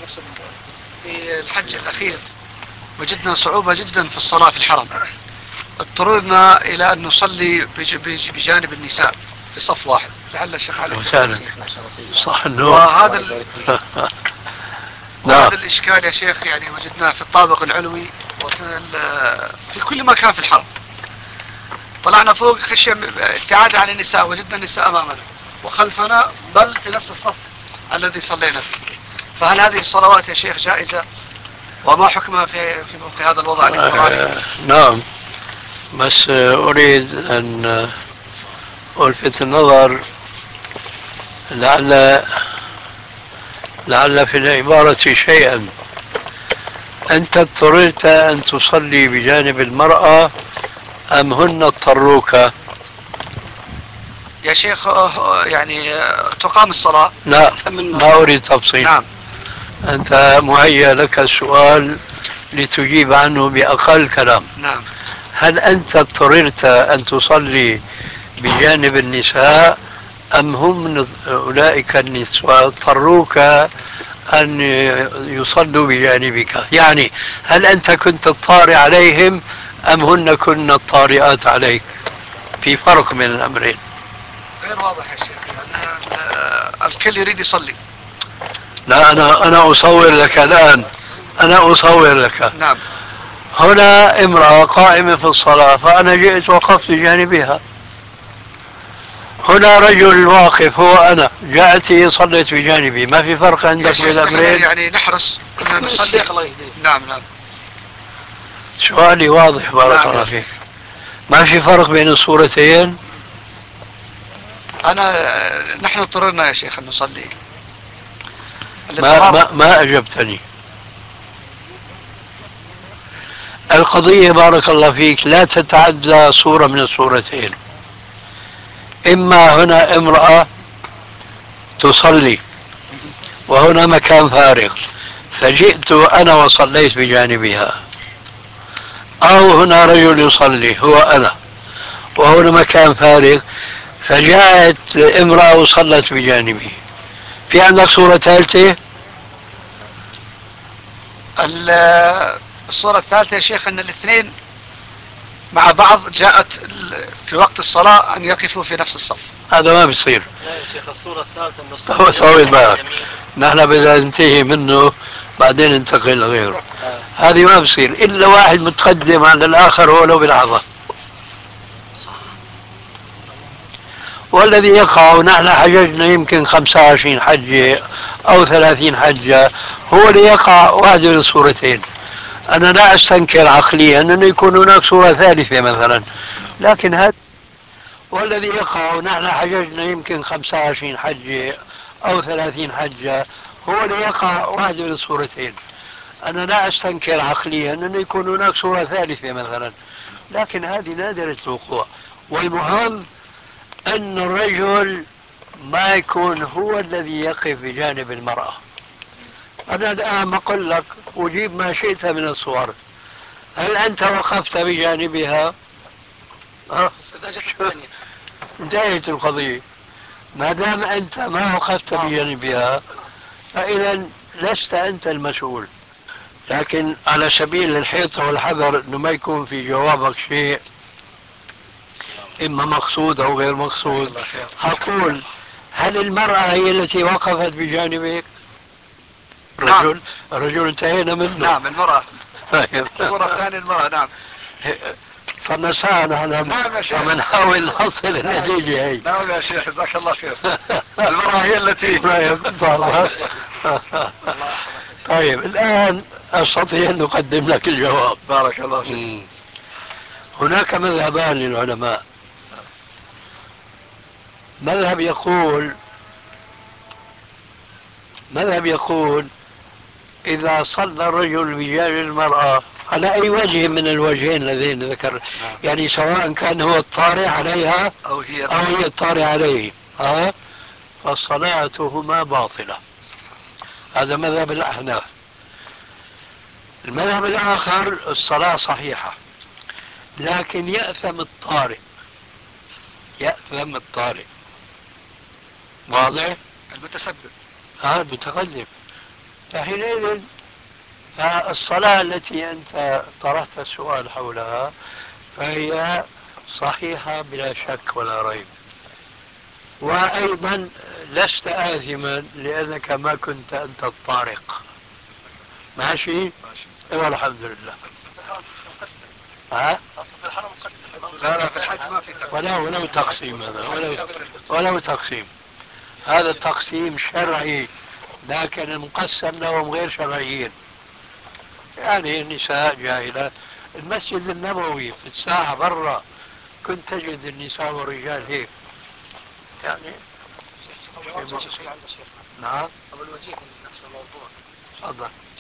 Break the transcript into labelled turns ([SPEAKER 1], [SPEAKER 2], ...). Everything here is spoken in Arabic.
[SPEAKER 1] في الحج الأخير وجدنا صعوبة جدا في الصلاة في الحرم، اضطررنا إلى أن نصلي بجانب النساء في صف واحد. لعل الشيخ علي
[SPEAKER 2] صح النور.
[SPEAKER 1] وهذا الإشكال يا شيخ يعني وجدناه في الطابق العلوي في كل مكان في الحرم. طلعنا فوق خشية ابتعاد عن النساء، وجدنا النساء أمامنا وخلفنا بل في نفس الصف الذي صلينا فيه. فهل هذه الصلوات يا شيخ جائزة؟ وما حكمها في هذا الوضع الاضطراري؟
[SPEAKER 2] نعم، بس أريد أن ألفت النظر لعل في العبارة شيئا. أنت اضطررت أن تصلي بجانب المرأة أم هن اضطروك؟
[SPEAKER 1] يا شيخ يعني تقام الصلاة.
[SPEAKER 2] لا، ما أريد تفصيل.
[SPEAKER 1] نعم.
[SPEAKER 2] أنت مهيأ لك السؤال لتجيب عنه بأقل كلام.
[SPEAKER 1] نعم.
[SPEAKER 2] هل أنت اضطررت أن تصلي بجانب النساء أم هم من أولئك النساء اضطروك أن يصلوا بجانبك؟ يعني هل أنت كنت الطارئ عليهم أم هن كن الطارئات عليك؟ في فرق بين الأمرين.
[SPEAKER 1] غير واضح يا شيخ، يعني الكل يريد يصلي.
[SPEAKER 2] لا، أنا أصور لك الآن، أنا أصور لك.
[SPEAKER 1] نعم.
[SPEAKER 2] هنا امرأة قائمة في الصلاة فأنا جئت وقفت بجانبها. هنا رجل واقف هو أنا، جاءت صليت بجانبي. ما في فرق عندك بين الأمرين؟
[SPEAKER 1] يعني نحرص أن نصلي. نعم.
[SPEAKER 2] سؤالي واضح بارك الله فيك. ما في فرق بين الصورتين؟
[SPEAKER 1] نحن اضطررنا يا شيخ أن نصلي.
[SPEAKER 2] ما أجبتني. القضية بارك الله فيك لا تتعدى صورة من الصورتين. إما هنا امرأة تصلي وهنا مكان فارغ فجئت أنا وصليت بجانبها، أو هنا رجل يصلي هو أنا وهنا مكان فارغ فجاءت امرأة وصلت بجانبي. في عندك صورة ثالثة؟
[SPEAKER 1] الصورة الثالثة يا شيخ أن الاثنين مع بعض جاءت في وقت الصلاة أن يقفوا في نفس الصف.
[SPEAKER 2] هذا ما بيصير.
[SPEAKER 3] لا يا شيخ، الصورة الثالثة أن
[SPEAKER 2] الصف بقى نحن بدنا ننتهي منه بعدين ننتقل لغيره. هذه ما بصير إلا واحد متقدم عن الآخر ولو بلحظة. والذي يقع، نحن حججنا يمكن 25 حجة أو 30 حجة، هو اللي يقع واحد من الصورتين. أنا لا أستنكر عقليا أنه يكون هناك صورة ثالثة مثلا، لكن هذا والذي يقع، نحن حججنا يمكن 25 حجة أو 30 حجة، هو اللي يقع واحد من الصورتين. أنا لا أستنكر عقليا أنه يكون هناك صورة ثالثة مثلا، لكن هذه نادرة الوقوع. والمهم أن الرجل ما يكون هو الذي يقف بجانب المرأة. أنا الآن أقول لك وجيب ما شئت من الصور، هل أنت وقفت بجانبها؟ انتهت القضية. ما دام أنت ما وقفت بجانبها فإذا لست أنت المسؤول. لكن على سبيل الحيطة والحذر أنه ما يكون في جوابك شيء إما مقصود أو غير مقصود، أقول هل المرأة هي التي وقفت بجانبك؟ الرجل انتهينا منه.
[SPEAKER 1] نعم المرأة. الصورة الثانية المرأة. نعم.
[SPEAKER 2] فنسانا نعم نحاول نحصل النتيجة هي.
[SPEAKER 1] نعم يا شيخ جزاك الله خير. المرأة هي التي
[SPEAKER 2] طيب الآن أستطيع أن أقدم لك الجواب.
[SPEAKER 1] بارك الله فيك.
[SPEAKER 2] هناك مذهبان للعلماء. مذهب يقول إذا صلى الرجل بجانب المرأة على أي وجه من الوجهين الذين ذكر، يعني سواء كان هو الطارئ عليها أو هي الطارئ عليه، فصلاتهما باطلة. هذا مذهب الأحناف. المذهب الآخر الصلاة صحيحة، لكن يأثم الطارئ. واضح؟
[SPEAKER 1] المتسبب.
[SPEAKER 2] المتقدم فحينئذ فالصلاة التي أنت طرحت السؤال حولها فهي صحيحة بلا شك ولا ريب. وأيضا لست آثما لأنك ما كنت أنت الطارق. ماشي؟ والحمد لله. ها؟
[SPEAKER 1] لا لا، في الحج ما في تقسيم.
[SPEAKER 2] ولو تقسيم هذا ولو تقسيم. هذا تقسيم شرعي، لكن المقسم لهم غير شرعيين. يعني النساء جاهلات. المسجد النبوي في الساعة برا كنت تجد النساء والرجال هيك يعني. نعم.
[SPEAKER 1] أبو الوجيه من نفس الموضوع.
[SPEAKER 2] تفضل.